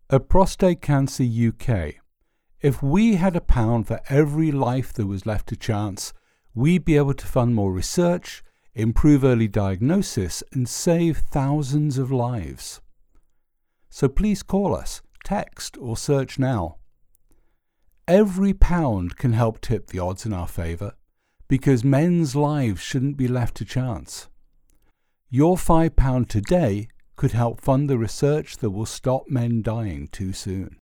At Prostate Cancer UK, if we had £1 for every life that was left to chance, we'd be able to fund more research, improve early diagnosis, and save thousands of lives. So please call us, text, or search now. Every pound can help tip the odds in our favour, because men's lives shouldn't be left to chance. Your £5 today could help fund the research that will stop men dying too soon.